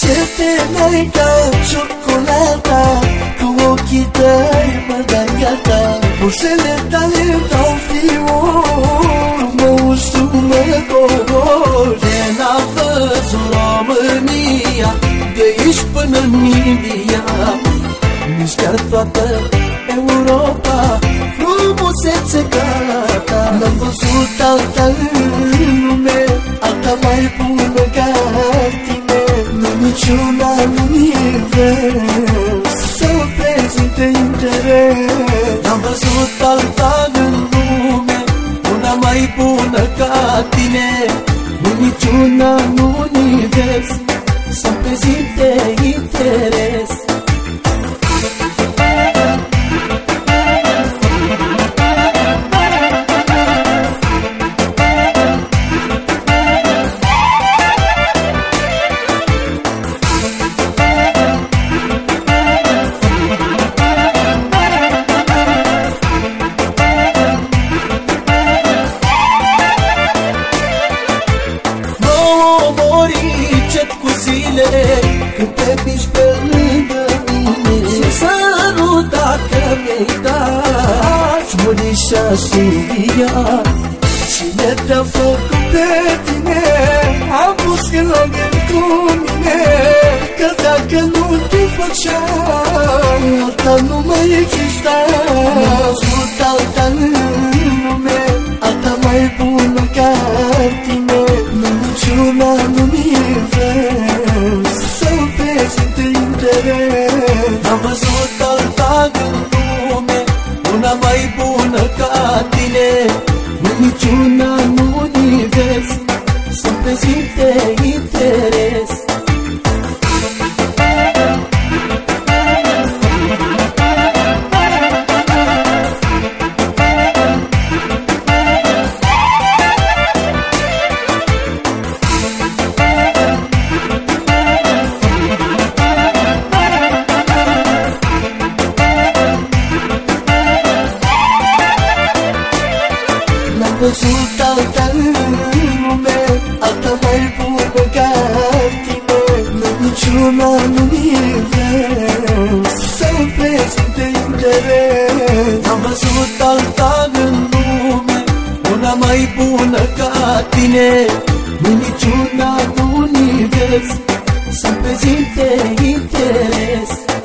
Ce te-ai ca ciocolata, cu ochii tăi mă dai gata. Bușele tale dau fior, mă usumă cor. De n-a văzut România, de aici până în India, nici chiar toată Europa, frumusețe ca ta. N-am văzut alta în lume, alta mai bună ca tine. Nu niciuna în univers să-mi prezinte interes. N-am văzut alta în lume, una mai bună ca tine. Nu niciuna în univers să-mi prezinte interes. Când te miști pe lângă mine și sărut dacă mi-ai dat, și muri și-aș învia. Cine te-a făcut pe tine, am pus când l-am cu mine. Că dacă nu te făcea, alta nu mai exista. N-am văzut alta în lume, alta mai bună ca tine. Nu niciuna în univers să-mi prezinte interes. N-am văzut alta în lume, una mai bună ca tine. Nu niciuna în univers să-mi prezinte interes. N-am văzut alta în lume, alta mai bună ca tine. Nu niciuna în univers să-mi prezinte interes. N-am văzut alta în lume, una mai bună ca tine. Nu niciuna în univers să-mi prezinte interes.